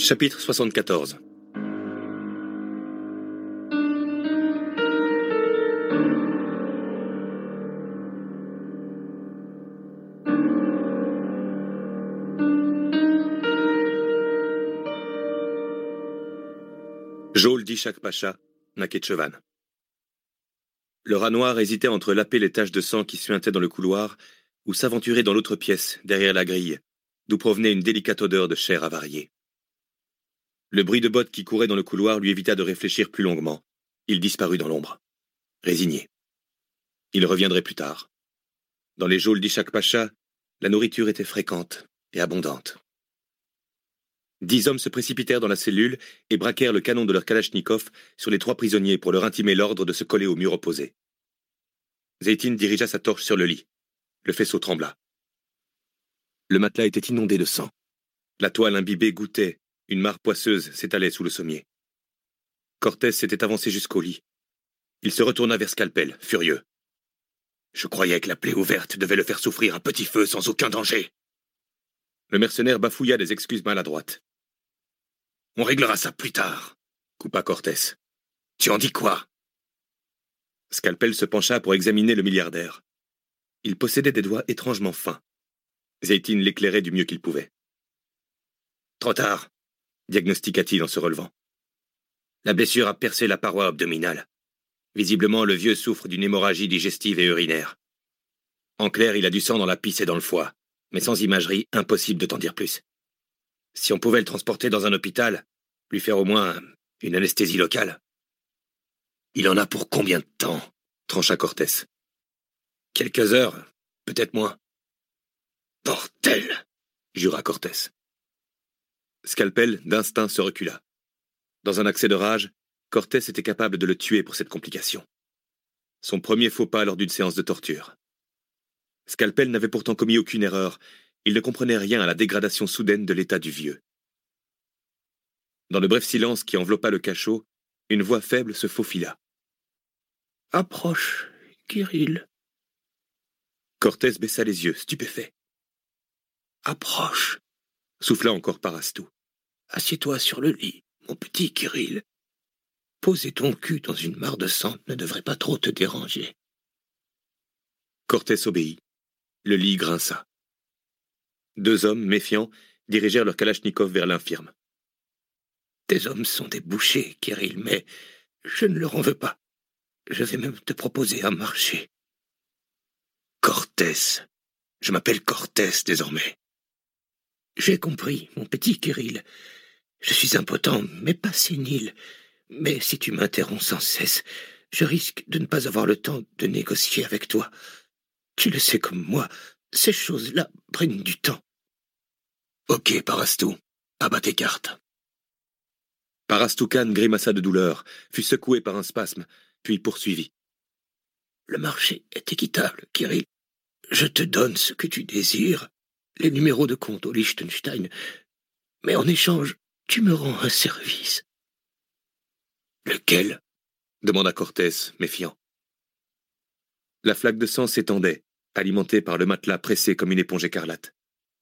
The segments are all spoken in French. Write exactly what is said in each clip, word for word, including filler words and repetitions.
Chapitre soixante-quatorze. Jaul d'Ishak Pacha, Naketchevan. Le rat noir hésitait entre laper les taches de sang qui suintaient dans le couloir ou s'aventurer dans l'autre pièce, derrière la grille, d'où provenait une délicate odeur de chair avariée. Le bruit de bottes qui courait dans le couloir lui évita de réfléchir plus longuement. Il disparut dans l'ombre, résigné. Il reviendrait plus tard. Dans les geôles d'Ishak Pacha, la nourriture était fréquente et abondante. Dix hommes se précipitèrent dans la cellule et braquèrent le canon de leur kalachnikov sur les trois prisonniers pour leur intimer l'ordre de se coller au mur opposé. Zeytin dirigea sa torche sur le lit. Le faisceau trembla. Le matelas était inondé de sang. La toile imbibée goûtait, une mare poisseuse s'étalait sous le sommier. Cortés s'était avancé jusqu'au lit. Il se retourna vers Scalpel, furieux. « Je croyais que la plaie ouverte devait le faire souffrir un petit feu sans aucun danger. » Le mercenaire bafouilla des excuses maladroites. « On réglera ça plus tard, » coupa Cortés. « Tu en dis quoi ?» Scalpel se pencha pour examiner le milliardaire. Il possédait des doigts étrangement fins. Zeytin l'éclairait du mieux qu'il pouvait. « Trop tard, » diagnostiqua-t-il en se relevant. « La blessure a percé la paroi abdominale. Visiblement, le vieux souffre d'une hémorragie digestive et urinaire. En clair, il a du sang dans la pisse et dans le foie, mais sans imagerie, impossible de t'en dire plus. Si on pouvait le transporter dans un hôpital, lui faire au moins une anesthésie locale. »« Il en a pour combien de temps ?» trancha Cortés. « Quelques heures, peut-être moins. »« Bordel !» jura Cortés. Scalpel, d'instinct, se recula. Dans un accès de rage, Cortés était capable de le tuer pour cette complication. Son premier faux pas lors d'une séance de torture. Scalpel n'avait pourtant commis aucune erreur. Il ne comprenait rien à la dégradation soudaine de l'état du vieux. Dans le bref silence qui enveloppa le cachot, une voix faible se faufila. « Approche, Kirill. » Cortés baissa les yeux, stupéfait. « Approche, » souffla encore Parastou. « Assieds-toi sur le lit, mon petit Kirill. Poser ton cul dans une mare de sang ne devrait pas trop te déranger. » Cortés obéit. Le lit grinça. Deux hommes, méfiants, dirigèrent leur kalachnikov vers l'infirme. « Tes hommes sont des bouchers, Kirill, mais je ne leur en veux pas. Je vais même te proposer un marché. »« Cortés. Je m'appelle Cortés désormais. »« J'ai compris, mon petit Kirill. Je suis impotent, mais pas sénile. Mais si tu m'interromps sans cesse, je risque de ne pas avoir le temps de négocier avec toi. Tu le sais comme moi, ces choses-là prennent du temps. »« Ok, Parastou, abat tes cartes. » Parastoukan grimaça de douleur, fut secoué par un spasme, puis poursuivit. « Le marché est équitable, Kirill. Je te donne ce que tu désires, les numéros de compte au Liechtenstein, mais en échange, tu me rends un service. »« Lequel ?» demanda Cortés, méfiant. La flaque de sang s'étendait, alimentée par le matelas pressé comme une éponge écarlate.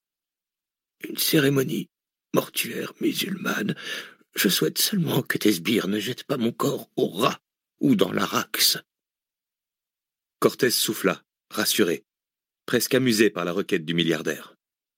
« Une cérémonie mortuaire musulmane. Je souhaite seulement que tes sbires ne jettent pas mon corps au rat ou dans l'Arax. » Cortés souffla, rassuré, presque amusé par la requête du milliardaire.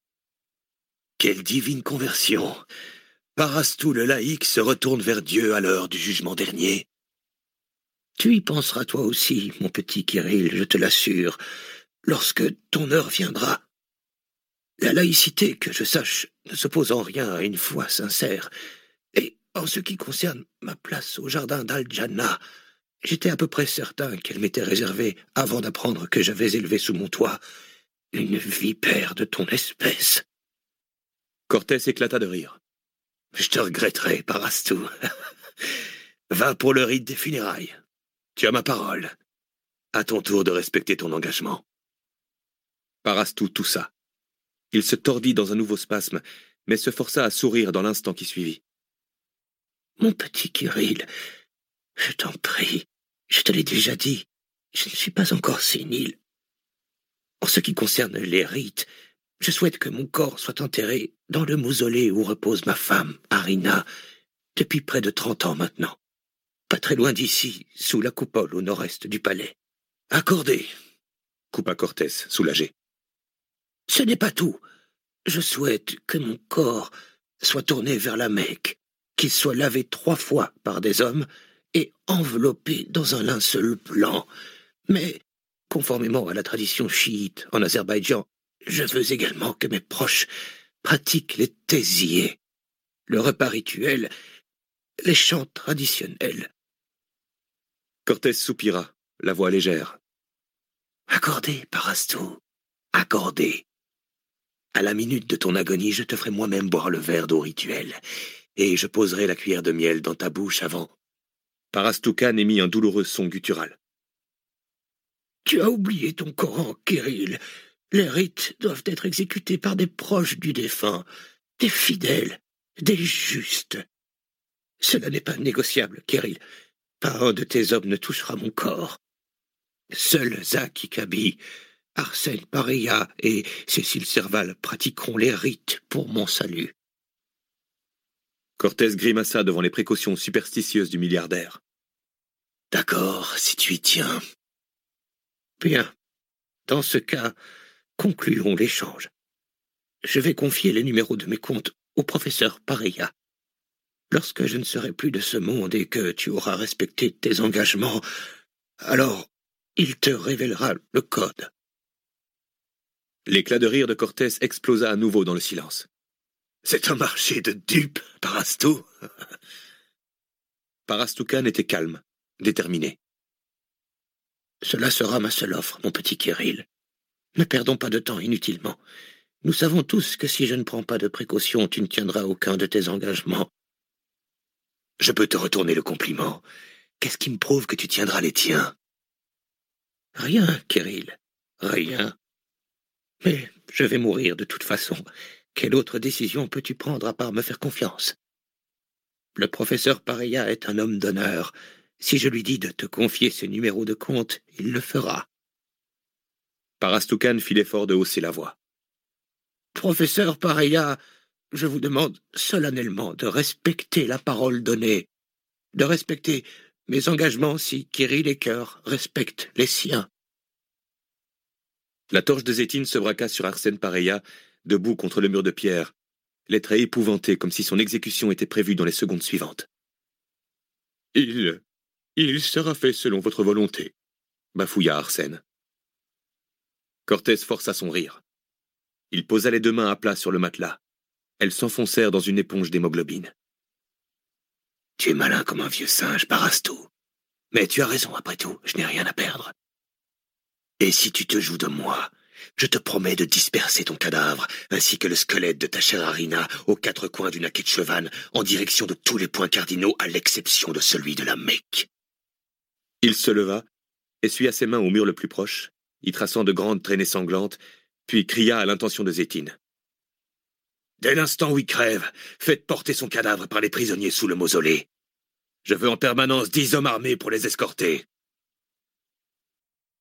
« Quelle divine conversion! Parastou le laïc se retourne vers Dieu à l'heure du jugement dernier. Tu y penseras toi aussi, mon petit Kirill, je te l'assure, lorsque ton heure viendra. La laïcité, que je sache, ne s'oppose en rien à une foi sincère. Et en ce qui concerne ma place au jardin d'Al-Jannah, j'étais à peu près certain qu'elle m'était réservée avant d'apprendre que j'avais élevé sous mon toit une vipère de ton espèce. » Cortés éclata de rire. « Je te regretterai, Parastou. Va pour le rite des funérailles. Tu as ma parole. À ton tour de respecter ton engagement. » Parastou toussa. Il se tordit dans un nouveau spasme, mais se força à sourire dans l'instant qui suivit. « Mon petit Kirill, je t'en prie, je te l'ai déjà dit, je ne suis pas encore sénile. En ce qui concerne les rites, Je souhaite que mon corps soit enterré dans le mausolée où repose ma femme, Harina, depuis près de trente ans maintenant. Pas très loin d'ici, sous la coupole au nord-est du palais. Accordé, coupa Cortés, soulagé. Ce n'est pas tout. Je souhaite que mon corps soit tourné vers la Mecque, qu'il soit lavé trois fois par des hommes et enveloppé dans un linceul blanc. Mais, conformément à la tradition chiite en Azerbaïdjan, je veux également que mes proches pratiquent les tésiers, le repas rituel, les chants traditionnels. Cortés soupira, la voix légère. Accordé, Parastou, accordé. À la minute de ton agonie, je te ferai moi-même boire le verre d'eau rituel, et je poserai la cuillère de miel dans ta bouche avant. Parastou Khan émit un douloureux son guttural. Tu as oublié ton Coran, Kirill. Les rites doivent être exécutés par des proches du défunt, des fidèles, des justes. Cela n'est pas négociable, Kirill. Pas un de tes hommes ne touchera mon corps. Seuls Zaki Kaby, Arsène Paria et Cécile Serval pratiqueront les rites pour mon salut. Cortés grimaça devant les précautions superstitieuses du milliardaire. D'accord, si tu y tiens. Bien. Dans ce cas, concluons l'échange. Je vais confier les numéros de mes comptes au professeur Paria. Lorsque je ne serai plus de ce monde et que tu auras respecté tes engagements, alors il te révélera le code. L'éclat de rire de Cortés explosa à nouveau dans le silence. C'est un marché de dupes, Parastou. Parastou Khan était calme, déterminé. Cela sera ma seule offre, mon petit Kirill. Ne perdons pas de temps inutilement. Nous savons tous que si je ne prends pas de précautions, tu ne tiendras aucun de tes engagements. Je peux te retourner le compliment. Qu'est-ce qui me prouve que tu tiendras les tiens? Rien, Kirill, rien. Mais je vais mourir de toute façon. Quelle autre décision peux-tu prendre à part me faire confiance? Le professeur Paria est un homme d'honneur. Si je lui dis de te confier ses numéros de compte, il le fera. Parastou Khan fit l'effort de hausser la voix. Professeur Paria, je vous demande solennellement de respecter la parole donnée, de respecter mes engagements si Kirill et Cœur respectent les siens. La torche de Zétine se braqua sur Arsène Paria, debout contre le mur de pierre, les traits épouvantés comme si son exécution était prévue dans les secondes suivantes. « Il... il sera fait selon votre volonté », bafouilla Arsène. Cortés força son rire. Il posa les deux mains à plat sur le matelas. Elles s'enfoncèrent dans une éponge d'hémoglobine. « Tu es malin comme un vieux singe, Parastou. Mais tu as raison, après tout, je n'ai rien à perdre. Et si tu te joues de moi, je te promets de disperser ton cadavre, ainsi que le squelette de ta chère Harina, aux quatre coins du Nakhetchevan, en direction de tous les points cardinaux, à l'exception de celui de la Mecque. » Il se leva, essuya ses mains au mur le plus proche, y traçant de grandes traînées sanglantes, puis cria à l'intention de Zétine. « Dès l'instant où il crève, faites porter son cadavre par les prisonniers sous le mausolée. Je veux en permanence dix hommes armés pour les escorter. »